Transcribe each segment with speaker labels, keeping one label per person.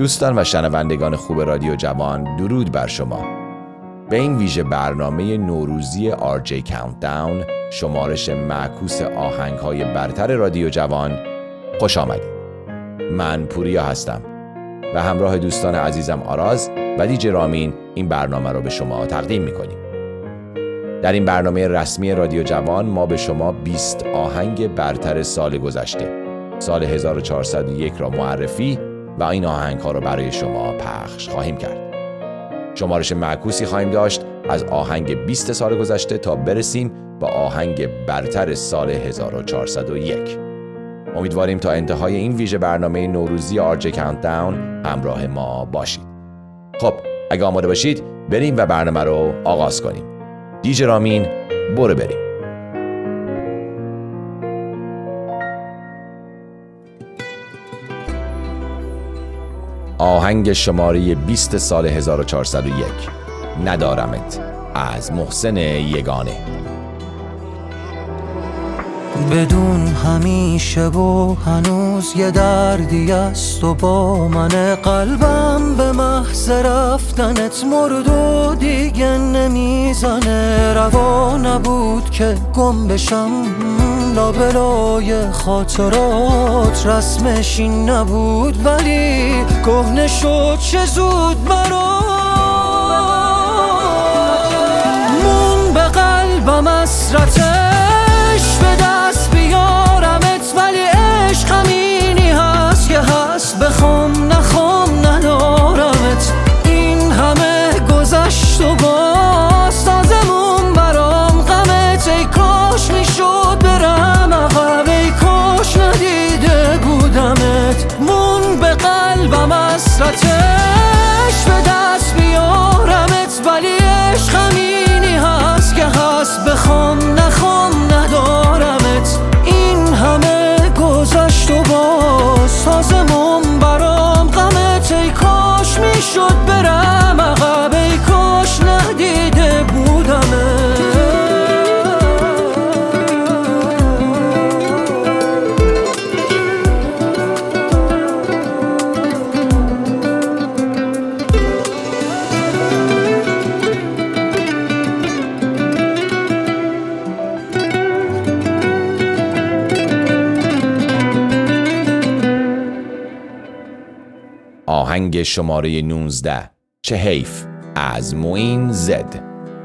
Speaker 1: دوستان و شنوندگان خوب رادیو جوان، درود بر شما. به این ویژه برنامه نوروزی RJ Countdown، شمارش معکوس آهنگ‌های برتر رادیو جوان، خوش آمدید. من پوریا هستم و همراه دوستان عزیزم آراز و دیجی رامین این برنامه رو به شما تقدیم می‌کنیم. در این برنامه رسمی رادیو جوان ما به شما 20 آهنگ برتر سال گذشته، سال 1401 را معرفی و این آهنگ‌ها را برای شما پخش خواهیم کرد. شمارش معکوسی خواهیم داشت از آهنگ 20 سال گذشته تا برسیم به آهنگ برتر سال 1401. امیدواریم تا انتهای این ویژه برنامه نوروزی RJ Countdown همراه ما باشید. خب اگه آماده باشید بریم و برنامه رو آغاز کنیم. دیجی رامین، برو بریم. آهنگ شماره 20 سال 1401، ندارمت، از محسن یگانه.
Speaker 2: بدون همیشه و هنوز یه دردی است و با من، قلبم به محض رفتنت مرد و دیگه نمیزنه. روا نبود که گم بشم لابلای خاطرات، رسمش این نبود ولی کهنه شد چه زود برات. مون به قلبم حسرتش به دست بیارمت، ولی عشق همینی هست که هست، بخوام نخوام ندارمت. این همه گذشت و باز تازمون برام غمت. ای کاش میشد برم عقب، ای کاش ندیده بودمت. مون به قلبم حسرتش به دست بیارمت، ولی عشق همینی هست که هست، بخوام نخوام ندارمت. این همه گذشت و باز تازمون برام غمت. ای کاش میشد برم عقب، ای کاش ندیده بودمت.
Speaker 1: آهنگ شماره 19، چه حیف، از معین زد.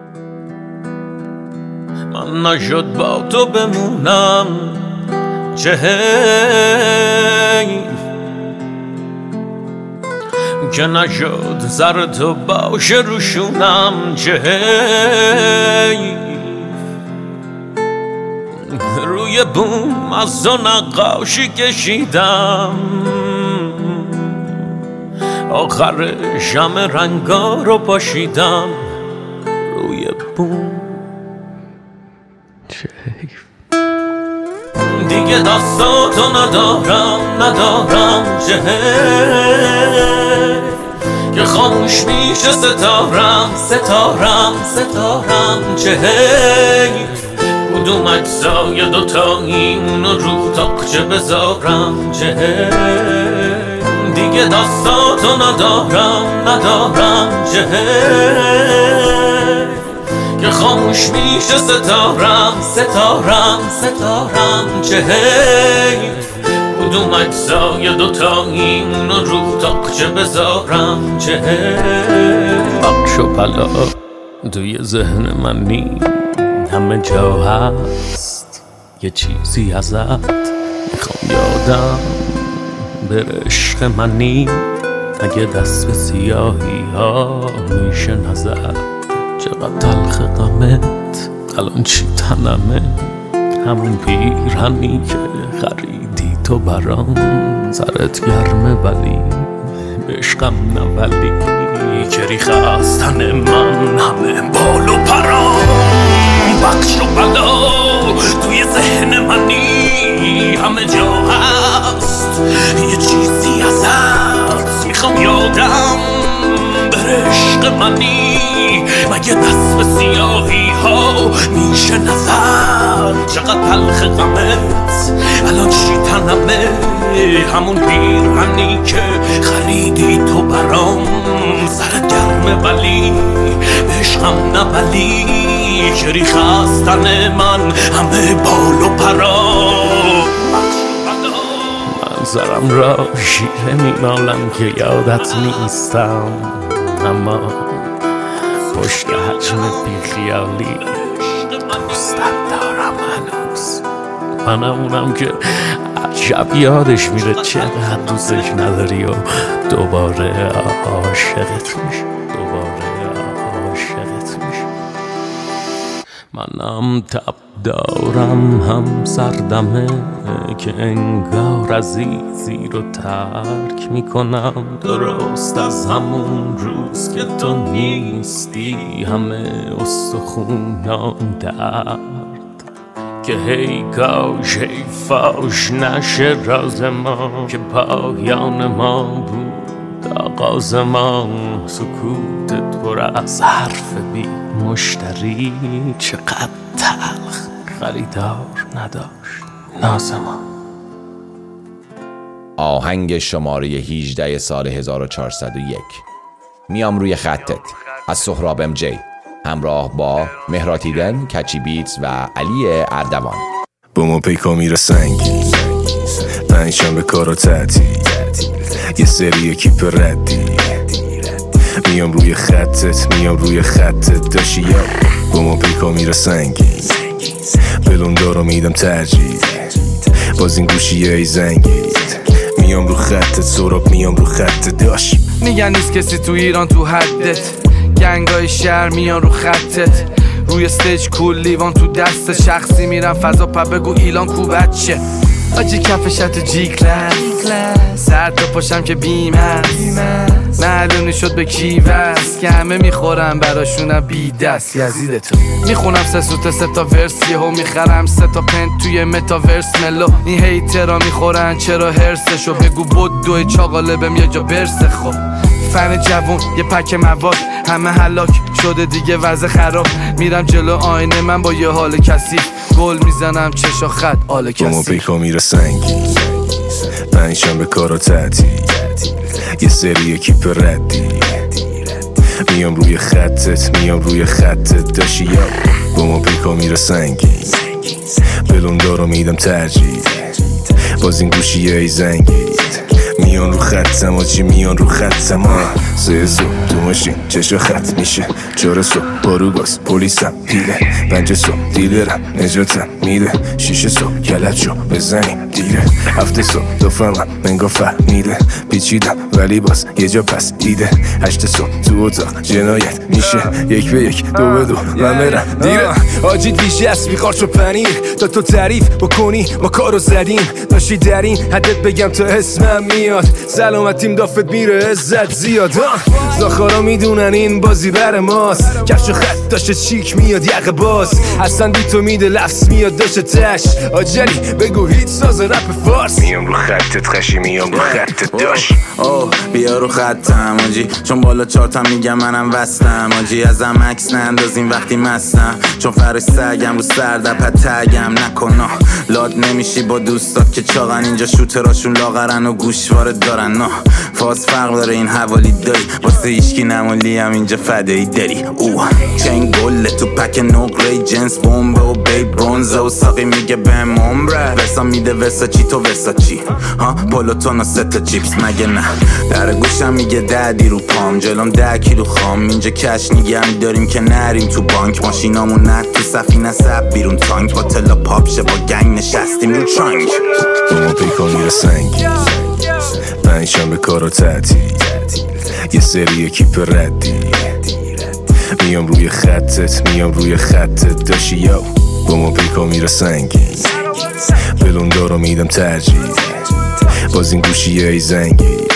Speaker 3: من نشد با تو بمونم، چه حیف که نشد زر تو باشه روشونم، چه حیف روی بوم از تو نقاشی کشیدم، آخر شمع رنگا رو پاشیدم روی بوم، چه حیف دیگه دستاتو ندارم، چه حیف که خاموش میشه ستارم، چه حیف کدوم اجزای دوتایی اونو رو تاقچه بذارم، چه حیف دیگه دستاتو ندارم، چه حیف که خاموش میشه ستارم، چه حیف کدوم اجزای دوتایی اونو رو تاقچه بذارم، چه حیف. بخش و پلا توی ذهن منی، همه جا هست یه چیزی ازت میخوام یادم بره. عشق منی اگه دست به سیاهی ها میشه نظر، چقدر تلخ غمت الان چی تنمه. همون پیرهنی که خریدی تو برام، سرت گرمه ولی عشقم نه، ولی که ریخ از تن من همه بال و پرام. بخش و بلا توی ذهن منی، همه جا هست یه چیزی ازت میخوام یادم بره. عشق منی مگه دست به سیاهی ها میشه نظر، چقدر تلخ غمت الان چی تنمه. همون پیرهنی که خریدی تو برام، سرت گرمه ولی عشقم نه، ولی شری خستن من همه بال و پرا. منظرم را شیره میمالم که یادت نیستم، اما پشت حجم بیخیالی دوستت دارم هنوز. منم اونم که عجب یادش میره چقدر دوستش نداری و دوباره عاشقت میشه، منم تب دارم هم سردمه که انگار عزیزی رو ترک میکنم، درست از همون روز که تو نیستی همه استخونام درد، که هی کاش هی فاش نشه راز ما، که پایان ما بود آغاز ما، سکوتت پر از حرف بی مشتری، چقدر تلخ خریدار نداشت ناز ما.
Speaker 1: آهنگ شماره 18 سال 1401 میام روی خطت از سهراب ام جی همراه با مهراتیدن، کچی بیتس و علی اردوان.
Speaker 4: با ما پیکا میره سنگی، پنجشنبه کارا تعطیل، یه سری کیپ ردی، میام روی خطت داشی یا با ما پیکا میره سنگی، بلوندارو میدم ترجیح، باز این گوشیه ای زنگید، میام رو خطت سراب، میام رو خطت داش.
Speaker 5: میگن نیست کسی تو ایران تو حدت، گنگای شهر میان رو خطت، روی استیج کول لیوان تو دست، شخصی میرم فضا بگو ایلان کو بچه، آجی کف شرط جی کلاس، سر تا پاشم که بیم هست، معلومی شد به کی وست، که همه میخورم براشونم بی دست، یزیدتو میخونم 3 سوت 3 تا ورس، یهو میخرم 3 تا پنت توی متاورس ملو، این هیترا میخورن چرا هرسشو، بگو بود دوی چاقاله بهم یه جا برسه. خب فن جوون یه پک مواد، همه هلاک شده دیگه وضع خراب، میرم جلو آینه من با یه حال کثیف، گل میزنم چشا خط آل کسی. با ما
Speaker 4: پیکا میره سنگی، پنجشنبه کارا تعطیل، یه سری کیپ ردی، میام روی خطت داشی یا با ما پیکا میره سنگی، بلوندارو میدم ترجیح، باز این گوشیه ای زنگید، میان رو خطم آجی میان رو خطم، 3 صبح تو ماشین چشا خط میشه، 4 صبح بارو گاز پلیسم دیله، 5 صبح دیلرم نجاتم میده، 6 صبح کلت شو بزنیم دیره، 7 صبح دفعم منگا فهمیده، پیچیدم ولی باز یه جا پس دیده، 8 صبح تو اتاق جنایت میشه، 1 به 1 2 به 2 من برم دیره، آجی دیجه اسبی قارچ و پنیر، تا تو تعریف بکنی ما کارو زدیم، داشتی در این حدت بگم تا اسمم میاد، سلامتیم دافت میره عزت زیاد، زاخارا میدونن این بازی بر ماست، کفش و خط داشته چیک میاد یقه باز، اصلا بی تو میده لفظ میاد داشته تش، آجلی بگو هیچ ساز رپ فارس، میام رو خطت خشی میام رو خطت داش،
Speaker 6: بیا رو خطم آجی، چون بالا چارتم میگم منم وستم آجی، ازم عکس نندازین وقتی مستم، چون فرش سگم رو سردپت تگم نکنا، لاد نمیشی با دوستات که چاقن، اینجا شوتراشون لاغرن و گوشواره دارن، نه فاز فرق داره این حوالی داری، واسه ایشکی نمولی هم اینجا فدایی داری، چنگ گله تو پک نقره جنس بومبه و بی برونزه و ساقی میگه بهم عمره، ورسا میده ورسا چی تو ورسا چی، پولوتون و 3 تا چیپس مگه نه، در گوشم میگه 10 رو پام، جلوم 10 کیلو خام، اینجا کش نگه داریم که نریم تو بانک، ماشینامون نه تو سفینه سب بیرون تانک، با تلا پاپشه با گنگ نشستیم رو ترانک،
Speaker 4: با ما پیکا میره سنگی، پنجشنبه کارا تعطیل، یه سری کیپ ردی، میام روی خطت داشی یا با ما پیکا میره سنگی، بلوندارو میدم ترجیح، باز این گوشیه ای زنگید،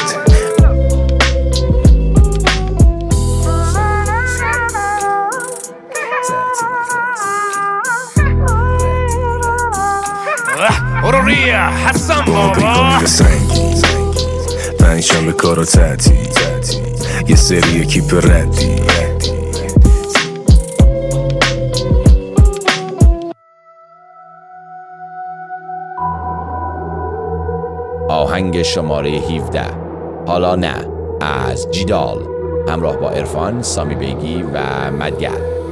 Speaker 3: حسن
Speaker 4: با ما پیکا میره سنگی، پنجشنبه کارا تعطیل، یه سری کیپ ردی،
Speaker 1: آهنگ شماره 17 حالا نه از جیدال همراه با عرفان، سامی بیگی و مدگر.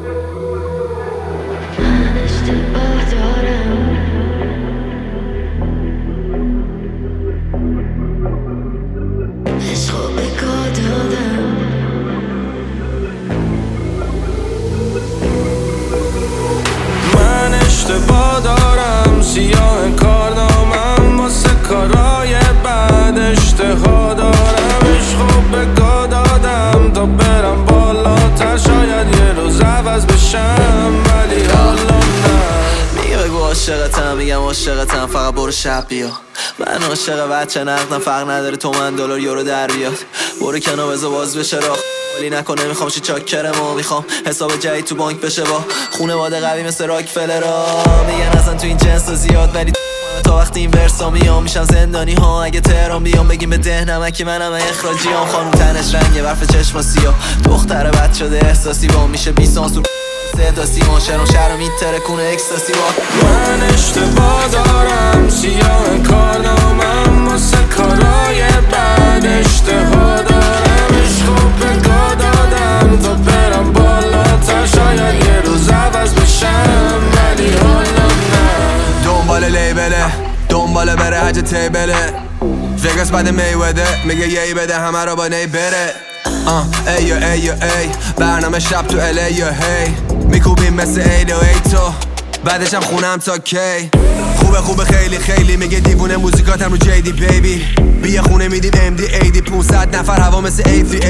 Speaker 7: من اشتباه دارم، سیاه کارنامم واسه کارای بعد اشتها دارم. عشقو به گا دادم تا برم بالاتر، شاید یه روز عوض بشم ولی حالا نه.
Speaker 8: میگه بگو عاشقتم، میگم عاشقتم، فقط برو شب بیا. من عاشق بچه نقدم، فرق نداره تومن دلار یورو در بیاد. برو کنار بذار باز بشه راه، ولی نکنه میخوام شی چاکرمو، میخوام حساب جدید تو بانک بشه با خونواده قوی مثل راکفلرا. میگن اصلا تو این جنس زیاد، ولی تا وقتی این ورسا میام میشم زندانی ها. اگه تهران بیام بگیم به ده نمکی منم اخراجیام. خانوم تنش رنگه، برف چشم سیاه، دختر بد شده احساسی با میشه 20 سانسور صدا سیما. شهر میتره کنه اکستاسی با.
Speaker 7: من اشتباه دارم، سیاه کارنامم واسه کارای بعد اشتها دارم. عشقو به گا دادم تا برم بالاتر، شاید یه روز عوض بشم ولی حالا نه.
Speaker 9: دنبال لیبله، دنبال بره حج تیبله، وگاس بعد میوده میگه یهی بده همه رو با نی بره. ایو ایو ای برنامه شب تو الیو هی میکوبیم مثل ایدو ای تو بعدشم خونم تا کی. خوبه خیلی خیلی میگه دیوونه موزیکاتم رو جیدی بیبی. بیا خونه میدیم MD 80 500 نفر هوا مثل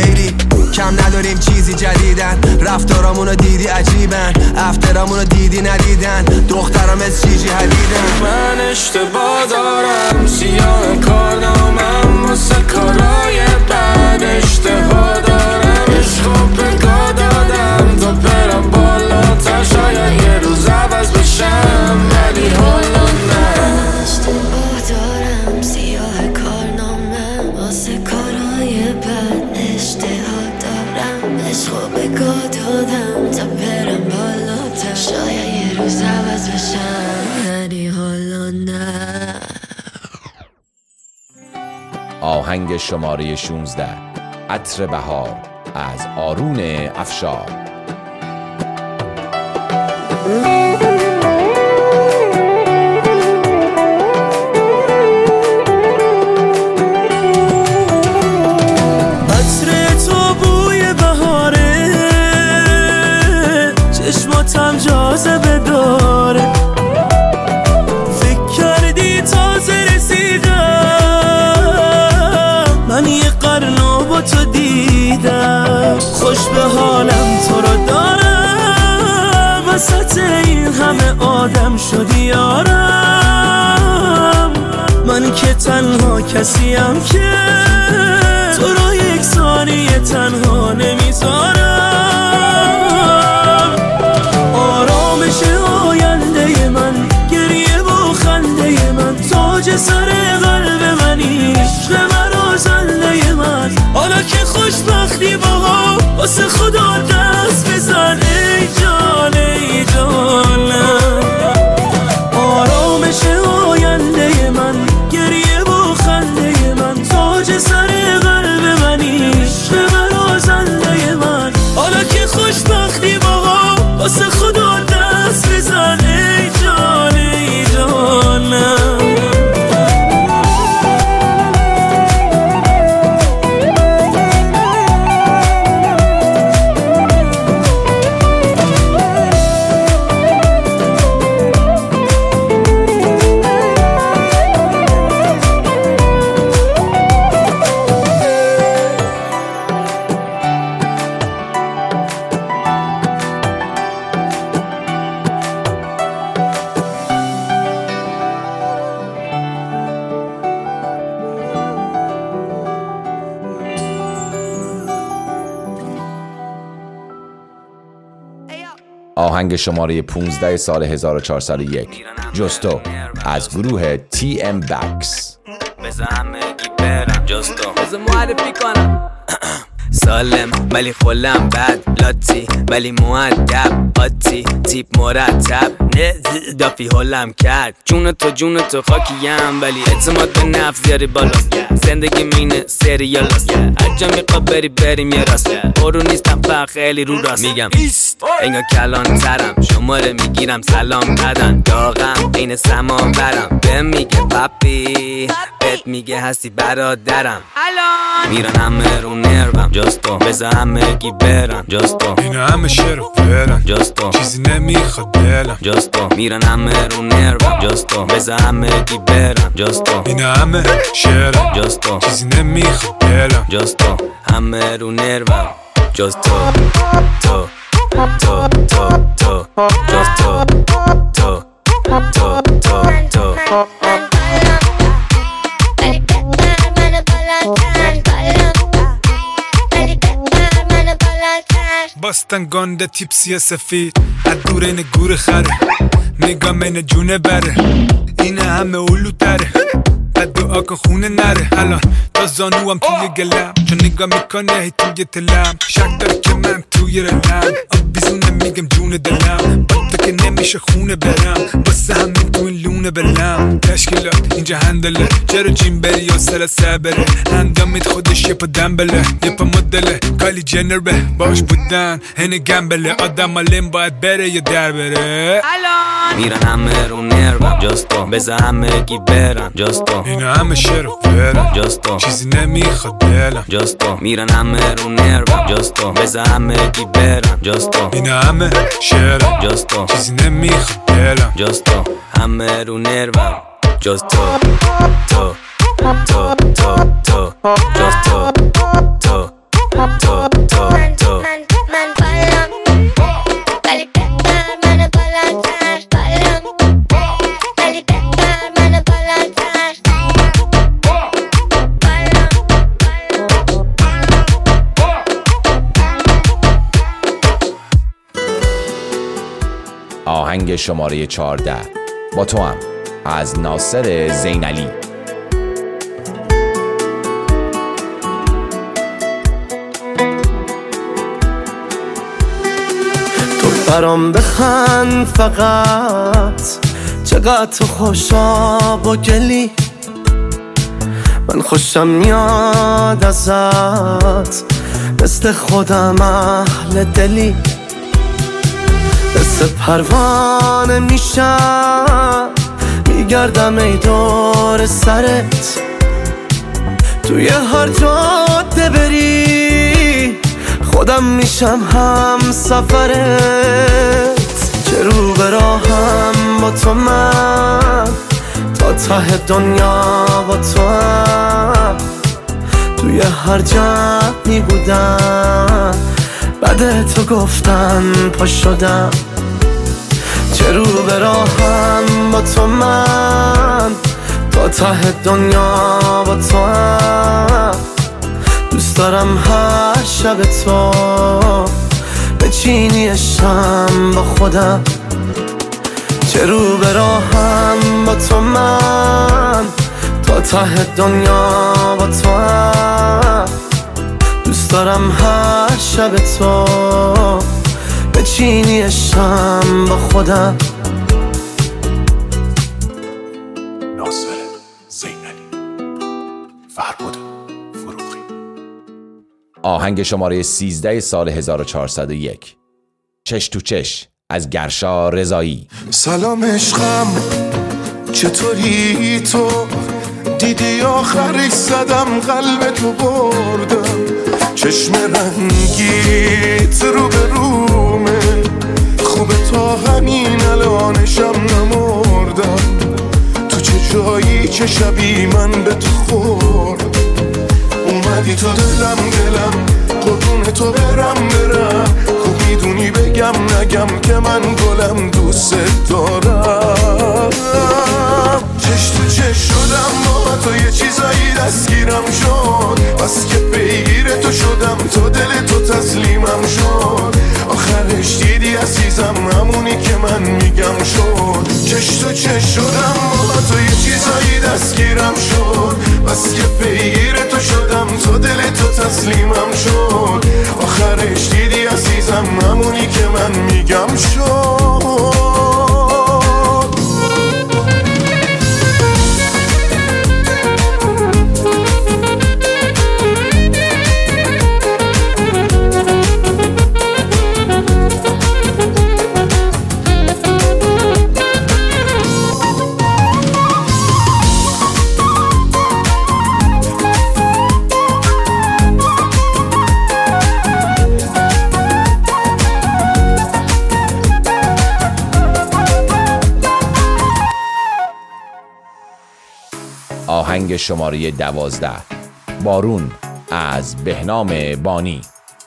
Speaker 9: A380. کم نداریم چیزی جدیدن، رفتارامونو دیدی عجیبن، افترامونو دیدی ندیدن، دخترام از چیجی حدیدن.
Speaker 7: من اشتباه دارم، سیاه کارنامم واسه کارای بعد اشتها دارم. عشقو به گا دادم تا برم بالاتر، شاید یه روز عوض بشم ولی حالا نه.
Speaker 10: اشتباه دارم، سیاه کارنامم واسه کارای بد اشتها دارم. عشقو به گا دادم تا برم بالاتر، شاید یه روز عوض بشم ولی حالا نه.
Speaker 1: آهنگ شماره 16 عطر بهار از آرون افشار.
Speaker 2: عطر تو بوی بهاره، چشماتم جاذبه داره. فکر کردی تازه رسیدم، من یه قرنو با تو دیدم. خوش به حالم تو رو دارم، وسط این همه آدم شدی یارم. من که تنها کسیم که تو رو یک ثانیه تنها نمیذارم. آرامش آینده من، گریه و خنده من، تاج سر قلب منی، عشق مرا زنده من. حالا که خوشبختی باها واسه خدا دست بزن ای جان ای جانم. آرامش آینده من، گریه و خنده من، تاج سر قلب منی، عشق مرا زنده من. حالا که خوشبختی باها واسه خدا دست بزن ای جان ای جانم.
Speaker 1: آهنگ شماره 15 سال 1401 جستو از گروه TM Bax.
Speaker 11: بذار معرفی کنم. سالم ولی خلم بد، لاتی ولی مؤدب، قاطی تیپ مرتب، دافی حالم کرد جون تو خاکیم ولی اعتماد به نفس زیاری بالاست زندگی مینه سریالاست هر جا میخواد بریم یه راست برو نیستم فقط خیلی رو راست میگم انگار کلان ترم شماره میگیرم سلام بدن داغم این سمان برم به میگه پاپی بهت میگه هستی برادرم میرن همه رو نروم جستو بذار همه گی برن جستو
Speaker 12: این همه شروع برن
Speaker 11: جستو
Speaker 12: چیزی نمیخواد دلم
Speaker 11: جستو میرن همه رو نروم جستو بذار همه گی برن جستو
Speaker 12: این همه شروع
Speaker 11: جستو
Speaker 12: چیزی نمیخواد دلم
Speaker 11: جستو همه رو نروم جستو تو جستو تو
Speaker 12: باستن گانده تیپسی سفید از دور این گور خره نگاه من جونه بره این همه اولو تره بعد دعا کن خونه نره الان تا زانوام توی گلم چون نگاه میکنه هی توی تلم شک داره که من توی رلم آب بیزونه میگم جون دلم با تو که نمیشه خونه برم واسه همین تو این لونه بلم تشکیلات اینجا هندله چرا جیم بری یا سر سبره اندامید خودش یه پا دنبله یه پا مدله کالی جنر به باش بودن هنه گمبله آدم آلیم باید بره یا در بره
Speaker 11: میرن همه رو نروم جستو بذار همه گی برن جستو
Speaker 12: این همه شروع برن
Speaker 11: جستو
Speaker 12: چیزی نمیخواد دلم
Speaker 11: جستو میرن همه رو نروم جستو بذار همه گی برن جستو
Speaker 12: این همه شروع
Speaker 11: جستو
Speaker 12: چیزی نمیخواد دلم
Speaker 11: جستو همه رو نروم جستو تو جستو تو
Speaker 10: من بالم ولی بهتر من بالاتر بالم ولی بهتر من بالاتر
Speaker 1: آهنگ شماره 14 با تو هم از ناصر زینعلی.
Speaker 2: برام بخند فقط چقدر تو خوشا با گلی من خوشم میاد ازت مثل خودم اهل دلی مثل پروانه میشم میگردم ای دور سرت توی هر جاده بری خودم میشم هم سفرت چه رو به راهم با تو من تا ته دنیا با تو هم توی هر جمعی بودم بعد تو گفتن پا شدم چه رو به راهم با تو من تا ته دنیا با تو هم دوست دارم هر شب تو بچینی شم با خودم چه رو به راهم با تو من تا ته دنیا با تو هم دوست دارم هر شب تو بچینی شم با خودم.
Speaker 4: ناصر زینعلی فربود فروغی.
Speaker 1: آهنگ شماره 13 سال 1401 چش تو چش از گرشا رضایی.
Speaker 13: سلام عشقم چطوری تو؟ دیدی آخرش زدم قلب تو بردم چشم رنگیت رو به رومه خوبه تا همین الانشم نمردم تو چه جایی چه شبی من به تو خورد اومدی تو دلم قربون تو برم خوب میدونی بگم نگم که من گلم دوست دارم چش تو چش شدم با تو یه چیزایی دستگیرم شد بس که پیگیر تو شدم تو دل تو تسلیمم شد آخرش دیدی عزیزم همونی که من میگم شد چش تو چش شدم با تو یه چیزایی دستگیرم شد بس که پیگیر تو شدم تو دل تو تسلیمم شد آخرش دیدی عزیزم همونی که من میگم شد
Speaker 1: آهنگ شماره 12 بارون از بهنام بانی.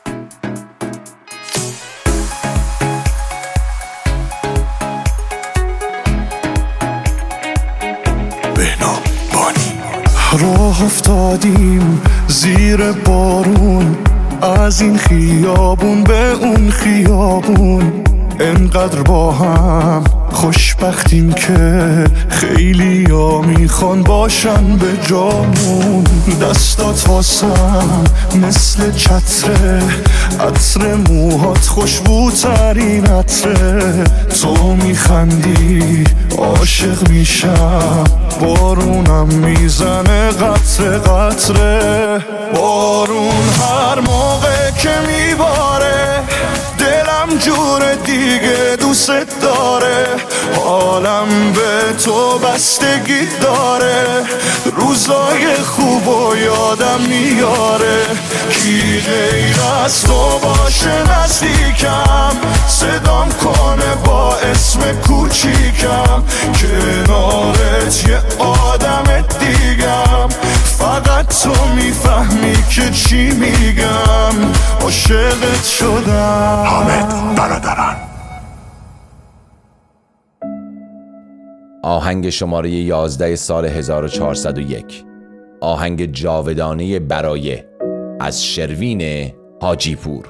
Speaker 13: بهنام بانی. راه افتادیم زیر بارون، از این خیابون به اون خیابون، انقدر با هم خوشبختیم که خیلی ها میخوان باشن به جامون. دستات واسم مثل چتره، عطر موهات خوشبوترین عطره، تو میخندی عاشق میشم، بارونم میزنه قطره قطره. بارون هر موقع که میباره دلم جور دیگه دوست داره، حالم به تو بستگی داره، روزای خوب و یادم میاره. کی غیر از تو باشه نزدیکم، صدام کنه با اسم کوچیکم، کنارت یه آدم دیگم، فقط تو میفهمی که چی میگم، عاشقت شدم. حامد برادران.
Speaker 1: آهنگ شماره 11 سال 1401 آهنگ جاودانه برای از شروین حاجی پور.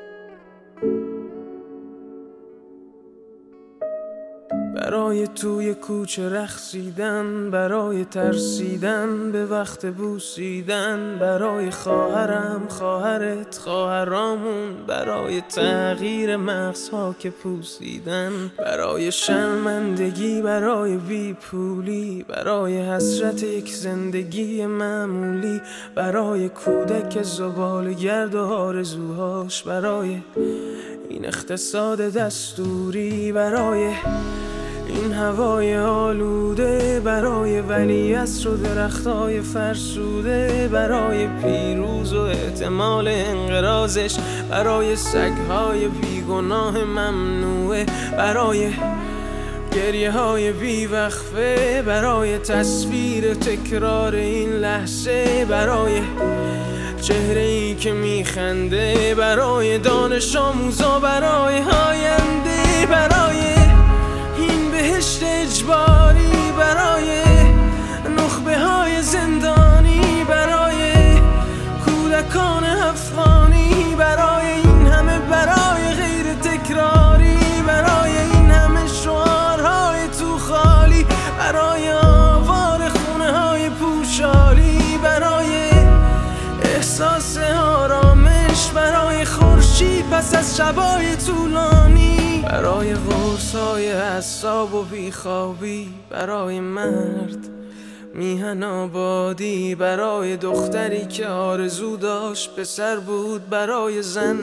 Speaker 2: برای توی کوچه رقصیدن، برای ترسیدن به وقت بوسیدن، برای خواهرم خواهرت خواهرامون، برای تغییر مغزها که پوسیدن، برای شرمندگی برای بیپولی، برای حسرت یک زندگی معمولی، برای کودک زباله‌گرد و آرزوهاش، برای این اقتصاد دستوری، برای این هوای آلوده، برای ولیعصر و درختای فرسوده، برای پیروز و احتمال انقراضش، برای سگهای بیگناه ممنوعه، برای گریه های بیوقفه، برای تصویر تکرار این لحظه، برای چهره ای که میخنده، برای دانش آموزا، برای آینده، برای این بهشت اجباری، برای نخبه های زندانی، برای کودکان افغانی، برای این همه برای غیر تکراری، برای این همه شعارهای تو خالی، برای آوار خونه های پوشالی، برای احساس آرامش، برای خورشید پس از شبای طولانی، برای قرصای اعصاب و بیخوابی، برای مرد میهن آبادی، برای دختری که آرزو داشت پسر بود، برای زن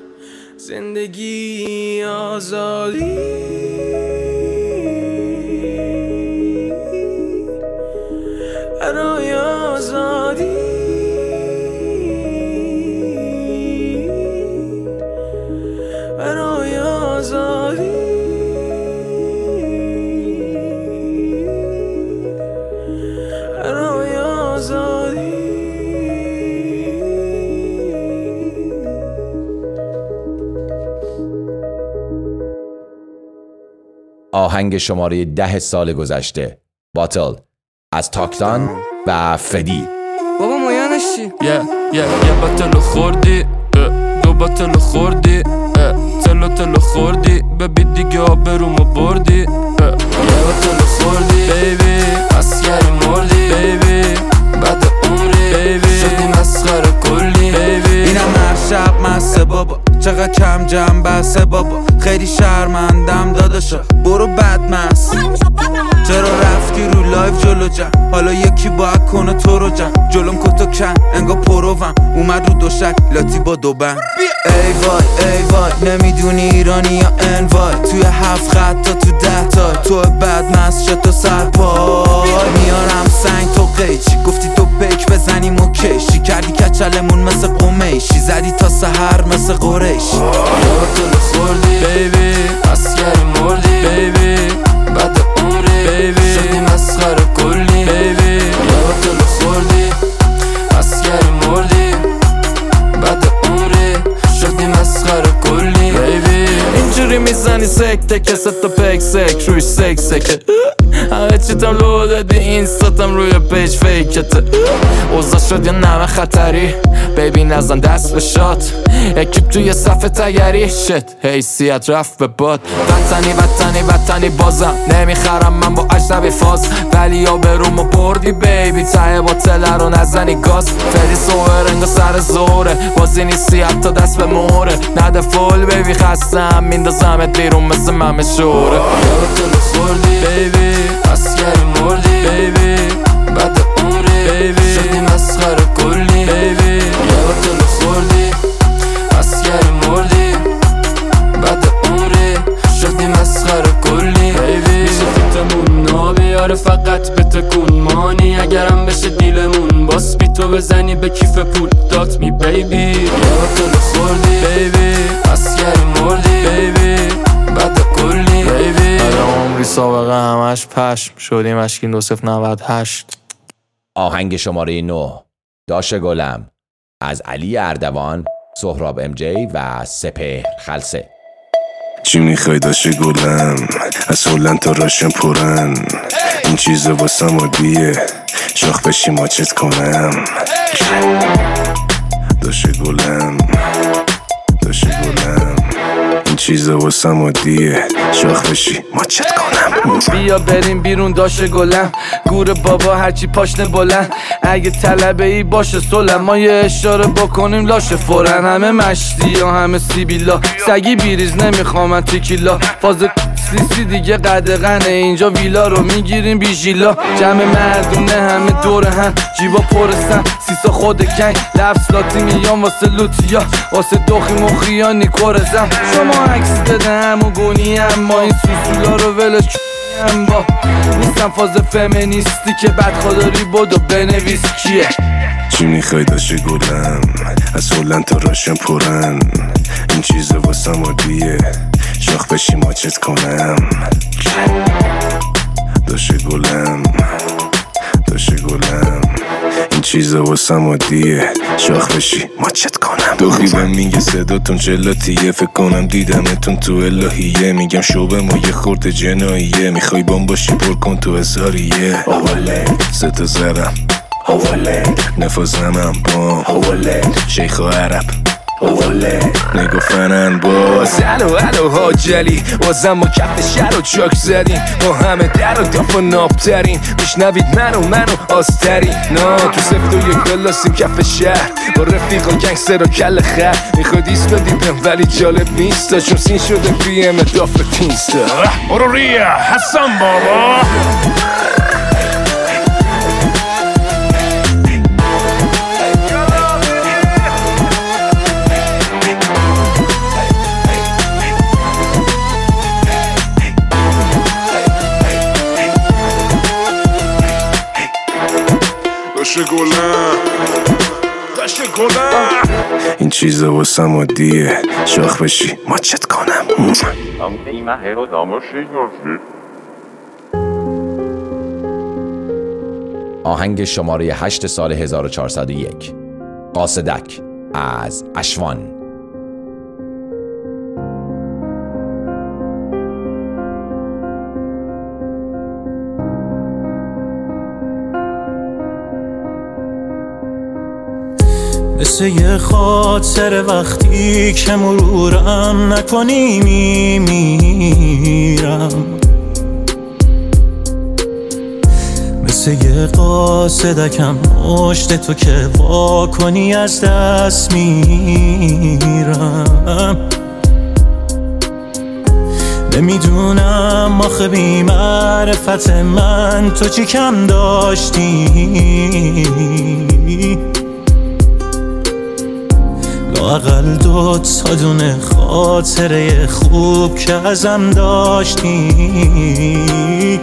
Speaker 2: زندگی آزادی، برای آزادی، برای آزادی، برای آزادی.
Speaker 1: آهنگ شماره 10 سال گذشته باتل از تاکتان و فدی.
Speaker 5: بابا مایانش چی؟ یه باتل خوردی، دو باتل خوردی، تلو خوردی، ببی دیگه آبرومو بردی، یه باتل خوردی بیبی، اسگری مردی بیبی، بعد عمری بیبی شدی مسخره کلی بیبی.
Speaker 14: اینم هر شب مسته بابا، چقدر کم جمع بسته بابا، خیلی شرمندم داداشا، برو بدمست. چرا رفتی رو لایف جلو جم، حالا یکی باید کنه تو رو جم، جلوم کتو کن انگا پروم، اومد رو دوشک لاتی با دو بند. ای وای نمیدونی ایرانی یا انوای، توی 7 خط تا تو 10 تا، تو بدمست شد تا سرپای، میارم سنگ تو قیچی، گفتی تو پیک بزنیم و کشی، کردی کچلمون مثل قمیشی، زدی تا سحر مثل قریشی.
Speaker 5: یادتو خوردی بیبی، اسگری مردی بیبی، بعد عمری بیبی شدی مسخره کلی بیبی، یادتو تک تک ست و پک سک روی سک سکه همه چیتم لو دادی این ستم روی پیج فیکته اوزا شد یا نمه خطری بیبی نزن دست به شات اکیب توی صفحه تگری شت حیثیت رفت به باد وطنی وطنی وطنی بازم نمیخرم من با اجنبی فاز ولی یا برومو بردی بیبی ته باطله رو نزنی گاز فری سوه رنگ و سر زوره بازی نیستی حتی دست به موره نده فول بیبی خستم میندازمت بیرون مثل ممه شوره یارو تو خوردی بیبی اسکر مردی بیبی بعد عمری بیبی شدی مسخره کلی بیبی یارو تو خوردی اسکر مردی بعد عمری شدی مسخره کلی بیبی میشه فیتمون نابیاره فقط به تکون مانی اگرم بشه دیلمون باس بی تو بزنی به کیف پول دات می بیبی یارو تو خوردی بیبی اسکر مردی بیبی بعد کلی بیبی عمری سابقه همش پشم شدیم اشکین 2098.
Speaker 1: آهنگ شماره 9 داش گلم از علی اردوان، سهراب ام جی و سپهر خلسه.
Speaker 4: چی میخوای داش گلم از هلند تا راشن پرن این چیزا واسم عادیه شاخ بشی ماچت کنم داش گلم داش گلم این چیزا واسم عادیه شاخ بشی ماچت کنم
Speaker 5: بیا بریم بیرون داش گلم گور بابا هرچی پاشنه بلند اگه طلبه ای باشه سلم ما یه اشاره بکنیم لاشه فورن همه مشتی یا همه سیبیلا سگی بیریز نمیخوام من تیکیلا فاز سیسی دیگه قدغنه اینجا ویلا رو میگیریم بیژیلا جمع مردونه همه دور هم جیبا پرستن سیسا خود کنگ لفظ لاتی میان واسه لوتیا واسه دوخی مخیانی کورزم شما عکس بده همو گونی اما این سوسولا رو ولش با نیستم فاز فمینیستی که بدخداری بود و بنویس کیه
Speaker 4: چی میخوای داش گلم از هلند تا راشن پرن این چیزا واسم عادیه شاخ بشی ماچت کنم داش گلم داش گلم این چیزا واسم عادیه شاخ بشی ماچت کنم دوخی بهم میگه صداتون جلاتیه فکر کنم دیدمتون تو الهیه میگم شوبه ما یه خورده جناییه میخوای بام باشی پر کن تو هزاریه ستا زرم نفازمم بام شیخ و عرب نگو فنن باز الو حاجلی بازم ما کف شهر و چاک زدیم با همه در و داف و نابترین میشنوید منو آسترین نا تو سفت و یک بلاسیم کف شهر با رفیق و گنگستر و کل خر میخواد ایس بدیدم ولی جالب نیست چون سین شده بیم داف تینستا
Speaker 15: برو ریا حسن بابا
Speaker 4: این چیزا واسم عادیه شاخ بشی ماچت کنم
Speaker 1: آهنگ شماره 8 سال 1401 قاصدک از اشوان.
Speaker 2: مثل یه خاطر وقتی که مرورم نکنی میمیرم مثل یه قاصدکم مشت تو که وا کنی از دست میرم نمیدونم آخه بی معرفت من تو چی کم داشتی لااقل 2 تا دونه خاطره خوب که ازم داشتی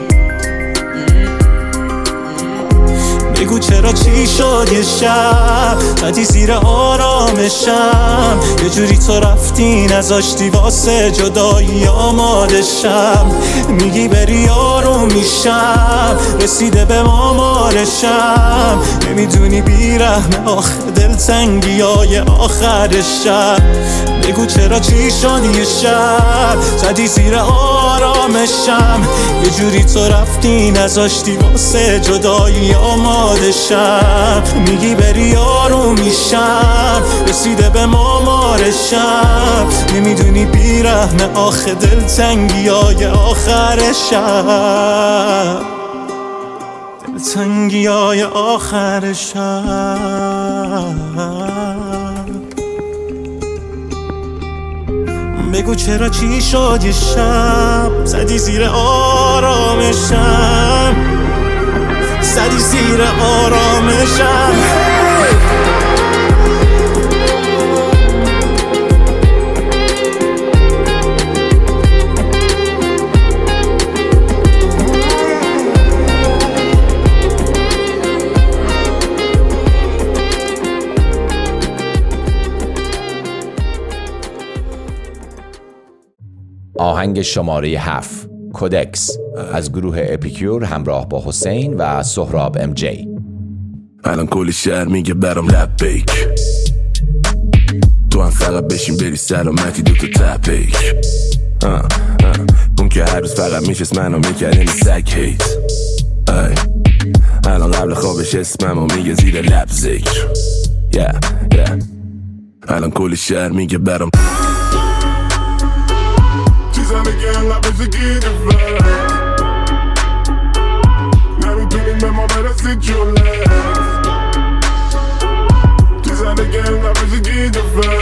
Speaker 2: بگو چرا چی شد یه شب قدی زیر آرامشم یه جوری تو رفتی نذاشتی واسه جدایی آماده شم میگی بری آروم میشم، رسیده به مامارشم. نمیدونی بیرحم آخه دلتنگیای آخر شب. بگو چرا چی شد یه شب زدی زیر آرامشم، یه جوری تو رفتی نذاشتی واسه جدایی آماده شم. میگی بری آروم میشم، رسیده به مامارشم. نمیدونی بیرحم آخه دلتنگیای آخر شب، دلتنگیای آخر شب. بگو چرا چی شد یه شب زدی زیر آرامشم، زدی زیر آرامشم.
Speaker 1: آهنگ شماره 7 کودکس از گروه اپیکور همراه با حسین و سهراب ام جی.
Speaker 4: الان کل شهر میگه برام رپ بیک، تو هم فقط بشین بری سلامتی دوتا تپیک. اون که هر روز فقط میشست منو میکرد این سگ هیت. الان قبل خوابش اسممو میگه زیر لب ذکر. الان کل شهر میگه برام
Speaker 13: زندگی انقدر بزگی دفعه نمیتونیم به ما برسید جله. تو زندگی انقدر بزگی دفعه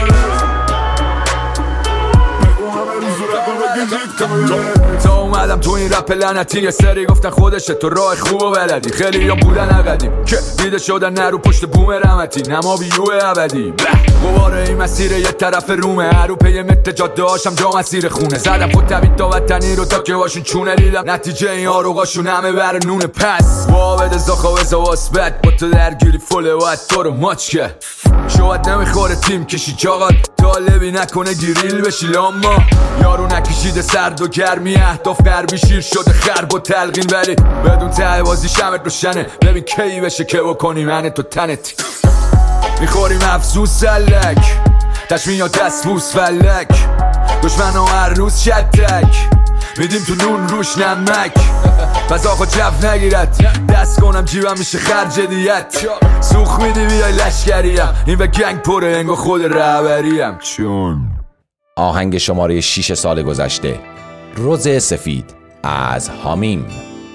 Speaker 13: بگو همه روز صورت رو بگیدید کامله.
Speaker 16: تا اومدم تو این رپ لعنتی یه سری گفتن خودشه تو راه خوب و بلدی. خیلی یا بودن اقدیم که دیده شدن نرو پشت بوم رحمتی، نما بیو ابدی. قواره این مسیر یه طرف رومه، هرو پی مت جاده هاشم جا مسیر خونه. زدم خود طبیل تا وطنی رو تا که باشون چونه دیدم نتیجه این آروغاشون همه بر نونه. پس وابد زاخوز و واسبت با تو درگیری فله و تو رو ماچ که شاید نمیخوره تیم کشی چاقات طالبی نکنه گریل بشی. لاما یارو نکشیده سرد و گرمی اهداف قربی شیر شده خرب و تلقین، ولی بدون ته بازی شمت روشنه. ببین کی بشه که بکنی من تو تنت میخوریم افزوز سلک تشمین یا دست بوس فلک. دشمن ها هر روز شدک میدیم تو نون روش نمک. پس آقا جف نگیرد دست کنم جیبم میشه خرج دیت. سوخ میدی بیای لشکریم این به گنگ پره انگا خود رهبریم. چون
Speaker 1: آهنگ شماره 6 سال گذشته روز سفید از حامیم.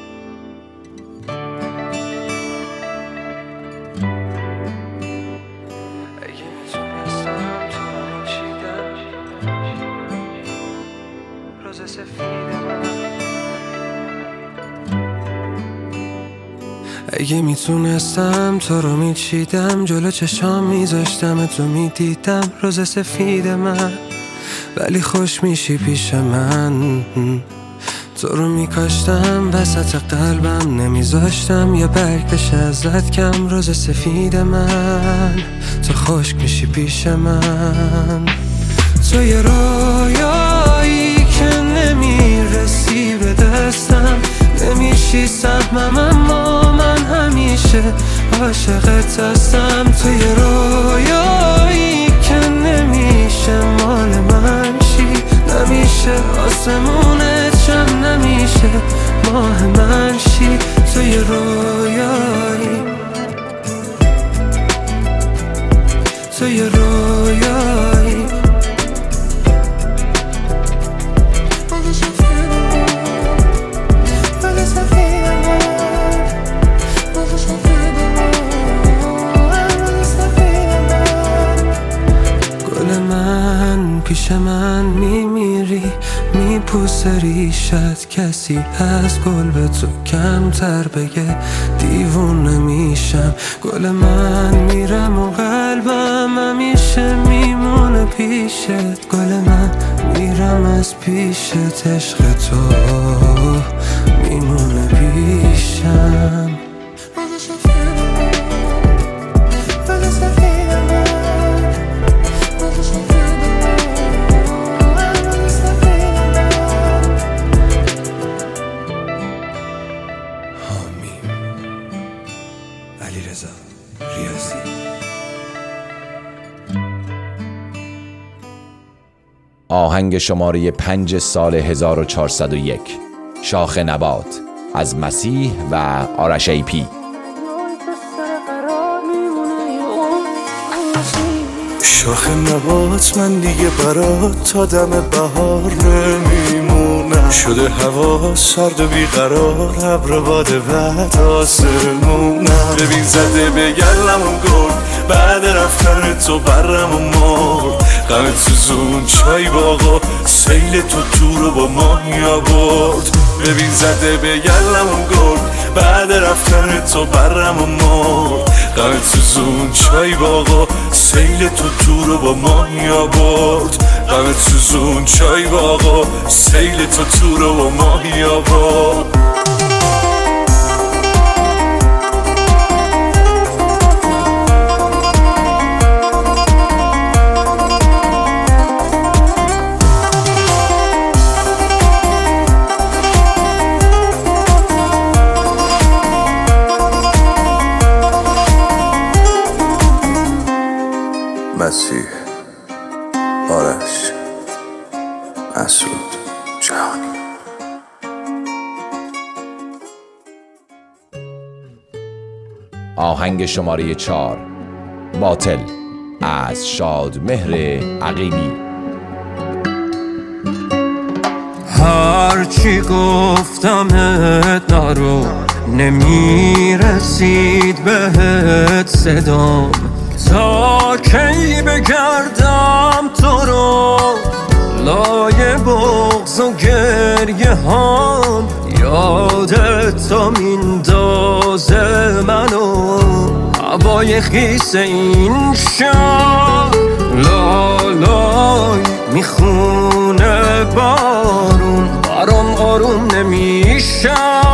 Speaker 7: اگه میتونستم تو رو میچیدم، جلو چشام میذاشتم تو میدیدم روز سفید من. ولی خوش میشی پیش من، تو رو میکاشتم وسط قلبم، نمیذاشتم یه برگ بشه ازت کم. روز سفید من تو خشک میشی پیش من. تو یه رویایی که نمیرسی به دستم، نمیشی سهمم اما من همیشه عاشقت هستم. تو یه رویایی که نمیشه مال من شی، نمیشه آسمونت شم، نمیشه ماه من شی. تو یه رویایی، تو یه رویایی. پیش من میمیری میپوسه ریشت، کسی از گل به تو کمتر بگه دیوونه میشم. گل من میرم و قلبم همیشه میمونه پیشت. گل من میرم از پیشت، عشق تو میمونه پیشم.
Speaker 1: آهنگ شماره 5 سال 1401 شاخ نبات از مسیح و آرش ایپی.
Speaker 13: شاخ نبات من دیگه برات تا دم بهار نمیمونم، شده هوا سرد و بیقرار، ابر باد بعد آسمونم. ببین زده به گلمون گل بعد رفتن تو برم و مرد، غم سوزون چای باغا سیل تو رو با ماهی آورد. ببین زده به گلمون گل بعد رفتن تو برم و مرد، غم سوزون چای باغا سیل تو رو با ماهی آورد. غم سوزون چای باغا سیل تو رو با ماهی آورد.
Speaker 17: مسیح، آرش، مسعود، جهانی.
Speaker 1: آهنگ شماره 4 باطل از شادمهر عقیلی.
Speaker 2: هرچی گفتمت نرو، نمیرسید بهت صدام، تا کی بگردم تو رو لای بغض و گریه هام، یادت تا میندازه منو هوای خیس این شب، لالای میخونه بارون برام آروم نمیشه.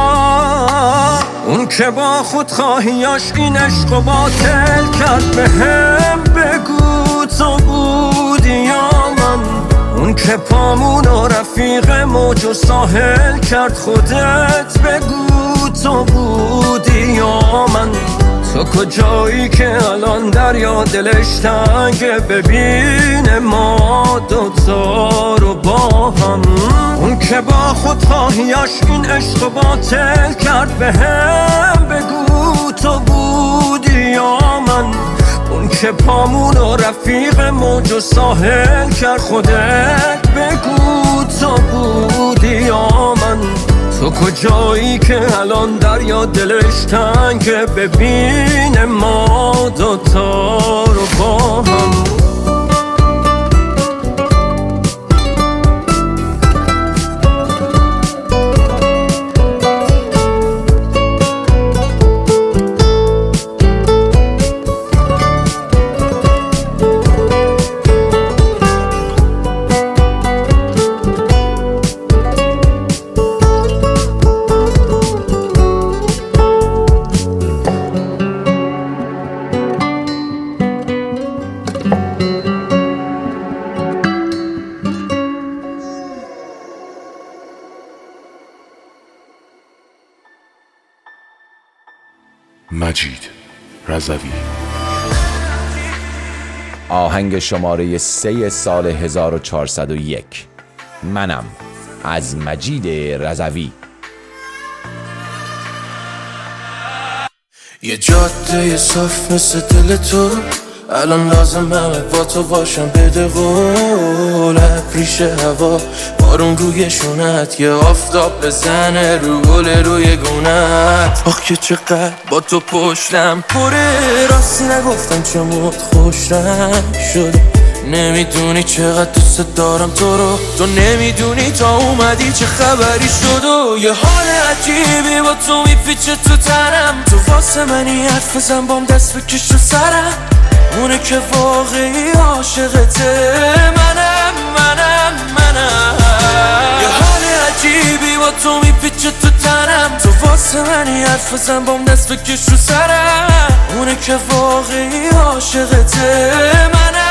Speaker 2: اون که با خودخواهیاش این عشق و باطل کرد، به هم بگو تو بودی یا من. اون که پامون و رفیق موج و ساحل کرد، خودت بگو تو بودی یا من. تو کجایی که الان دریا دلش تنگه، ببین ما دوتا رو با هم. اون که با خودخواهیاش این عشق و باطل کرد، به هم بگو تو بودی یا من. اون که پامون و رفیق موج و ساحل کرد، خودت بگو تو بودی یا من. تو کجایی که الان دریا دلش تنگه، ببین ما دوتا رو با هم.
Speaker 1: مجید رضوی. آهنگ شماره 3 سال 1401 منم از مجید رضوی.
Speaker 13: یه جاده صاف مثل دل تو، الان لازمه با تو باشم، بده قول ریشه هوا بارون روی شونت، یه آفتاب بزنه رو گل روی گونت. آخ که چقدر با تو پشتم پره، راستی نگفتم چموت خوشم شده. نمیدونی چقدر دوست دارم تو رو، تو نمیدونی تا اومدی چه خبری شد. و یه حال عجیبی با تو میپیچه تو تنم، تو واسه منی حرف بزن بام دست بکش رو سرم. اونه که واقعی عاشقته، منم یه حال عجیبی با تو میپیچه تو تنم، تو واسه منی حرف بزن بام دست بکش رو سرم. اونه که واقعی عاشقته، منم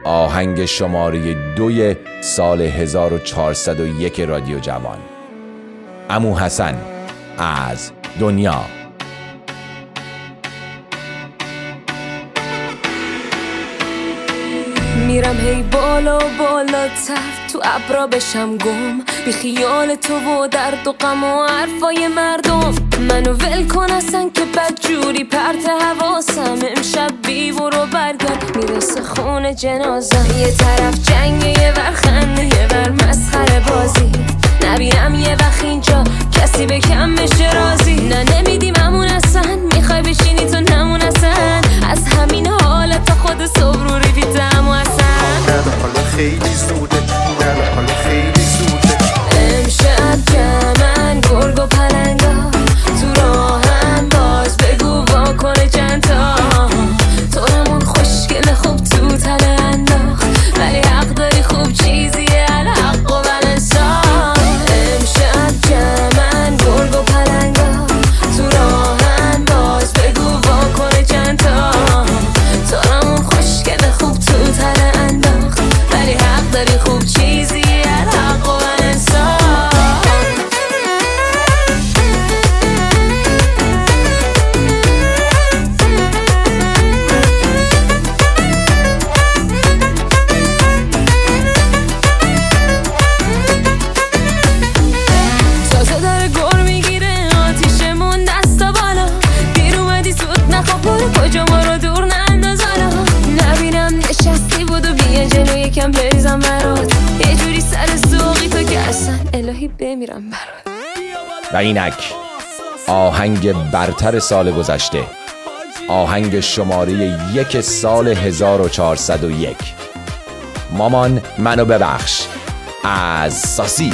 Speaker 1: آهنگ شماره 2 سال 1401 رادیو جوان. عمو حسن از دنیا.
Speaker 10: میرم هی بالا بالاتر تو ابرا بشم گم، بی خیال تو و درد و غم و حرفای مردم. منو ول کن اصلا که بدجوری پرت حواسم، امشب بی برو برگرد میرسه خونه جنازم. یه طرف جنگه یه ور خنده یه ور مسخره بازی، نبینم یه وقت اینجا کسی به کم بشه رازی. نه نمیدیم همون اصلا، میخوای بشینی تو نمون اصلا، از همین حالت خود صبح رو ریفیتم و اصلا
Speaker 13: نه حالا خیلی زوده، نه حالا خیلی زوده.
Speaker 10: امشب جمعن گرگ و پلنگا تو راهم، باز بگو واکنه چند تا تو همون خوشگل خوب تو تله انداخت، ولی حق داری خوب چیزیه الحق و بلنسان. امشب جمعن گرگ و پلنگا تو راهم، باز بگو واکنه چند تا تو همون خوشگل خوب تو تله انداخت، ولی حق داری خوب چیزیه الحق و بلنسان. تازه داره گر میگیره آتیشمون دستا بالا، دیر اومدی زود نخواب برو کجا ما رو دور ننداز حالا. نبینم نشستی بودو بیا جلو یکم بریزم برات، یه جوری سر ذوقی تو که اصلا الهی بمیرم برات.
Speaker 1: و اینک آهنگ برتر سال گذشته، آهنگ شماره 1 سال 1401، مامان منو ببخش از ساسی.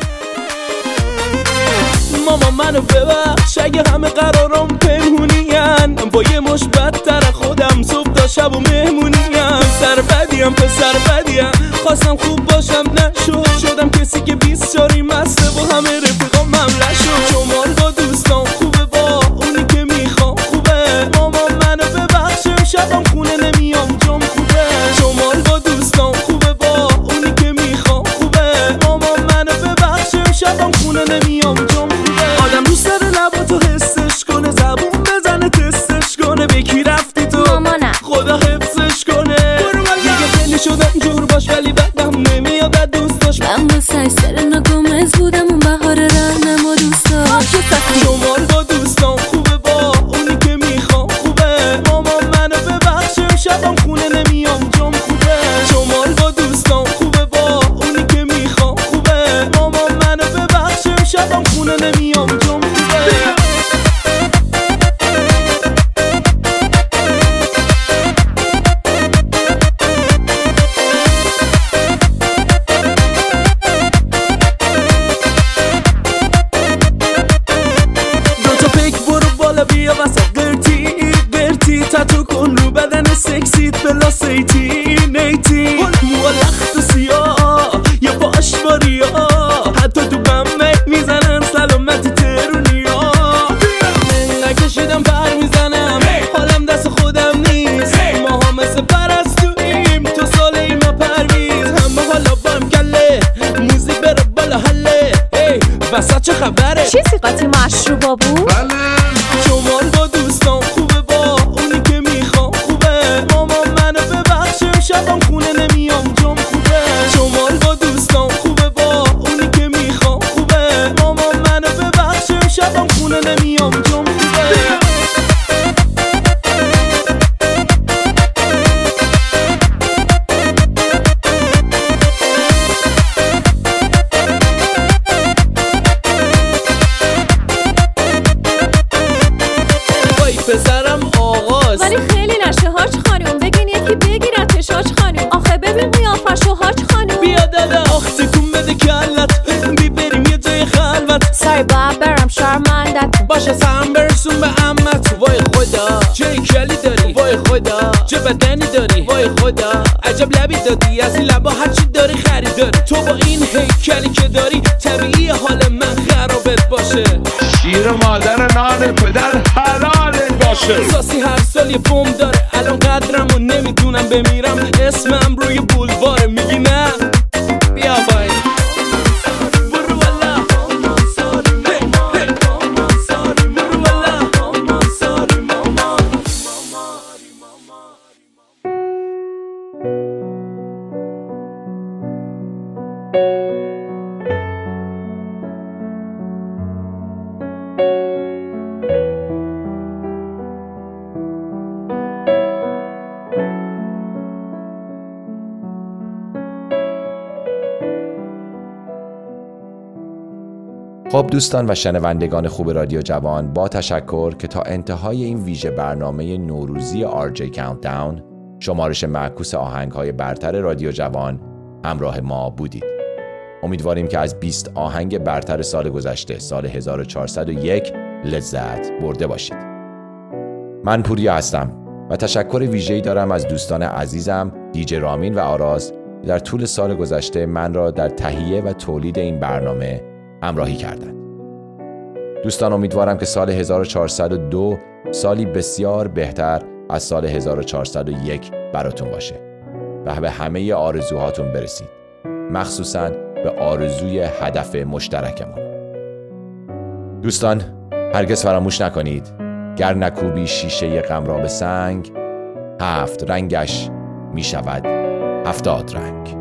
Speaker 2: ماما منو ببخش اگه همه قرارم پنهونین، با یه مش بدتر خودم صبح تا شب و مهمونین. پسر بدیم خواستم خوب باشم نشد، شدم کسی که 20 شاری مسته با همه رفیقام مملح شد. شمال با دوستان خوبه، با اونی که میخوام خوبه. ماما منو ببخش امشبم خونه نمیام جام خوبه. شمال با دوستان خوبه، با اونی که میخوام خوبه. ماما منو ببخش امشبم خونه نمیام جام خوبه. آدم دوست داره لباتو حسش کنه، زبون بزنه تستش کنه، به کی رفتی تو مامانم خدا حفظش کنه. دیگه خیلی شدم جور باش ولی بعدم نمیاد از دوست داشت.
Speaker 10: من با سر ناگمز بودم اون بهار رهنم و دوست داشت.
Speaker 2: شمال با دوستان خوبه، با اونی که میخوام خوبه. ماما منو ببخش امشبم خونه نمیام جام خوبه. شمال با دوستان خوبه، با اونی که میخوام خوبه. ماما منو ببخش امشبم خونه نمیام جام خوبه. بیا واسه قرتی تاتو کن رو بدن سکسیت بلا سیتی نیتی، مو لخت و سیاه یا باش باریا، حتی تو بمه میزنن سلامتی ترونیا. منگه کشیدم پر میزنم حالم دست خودم نیست، ما هم مثل پرستویم تو ساله ای ما پرویز. همه حالا بام کله موزیک بره بالا حله، وسط چه خبره؟
Speaker 18: چیزی قاطی مشروبا بود؟
Speaker 2: شمال با دوستان خوبه، با اونی که میخوام خوبه. ماما منو ببخش امشبم خونه نمیام جام خوبه. شمال با دوستان خوبه، با اونی که میخوام خوبه. ماما منو ببخش امشبم خونه نمیام جام خوبه. پسرم آغاز
Speaker 18: ولی خیلی نشه هاج خانوم، بگین یکی بگیرتش هاج خانوم. آخه ببین قیافشو هاج خانوم.
Speaker 2: بیا دادا آخ تکون بده کلت، بریم یه جای خلوت.
Speaker 18: سای باید برم شرمندت
Speaker 2: باشه سهم برسون به عمت. وای خدا چه کلی داری، وای
Speaker 11: وای خدا چه بدنی داری وای خدا عجب لبی دادی از این لبا هرچی داری خریداری تو با این هیکلی که داری طبیعی حال من خرابت باشه
Speaker 15: شیر مادر نان پدر حلالت باشه
Speaker 11: ساسی هر سال یه بوم داره الان قدرمو نمیدونم بمیرم اسمم روی بولواره میگی نه بیا بای
Speaker 1: خب دوستان و شنوندگان خوب رادیو جوان، با تشکر که تا انتهای این ویژه برنامه نوروزی RJ Countdown شمارش معکوس آهنگ‌های برتر رادیو جوان همراه ما بودید. امیدواریم که از 20 آهنگ برتر سال گذشته سال 1401 لذت برده باشید. من پوریا هستم و تشکر ویژه‌ای دارم از دوستان عزیزم دیجی رامین و آراز در طول سال گذشته من را در تهیه و تولید این برنامه همراهی کردند. دوستان امیدوارم که سال 1402 سالی بسیار بهتر از سال 1401 براتون باشه و به همه آرزوهاتون برسید، مخصوصاً به آرزوی هدف مشترکمون. دوستان هرگز فراموش نکنید گر نکوبی شیشه غم را به سنگ 7 رنگش می شود 70 رنگ.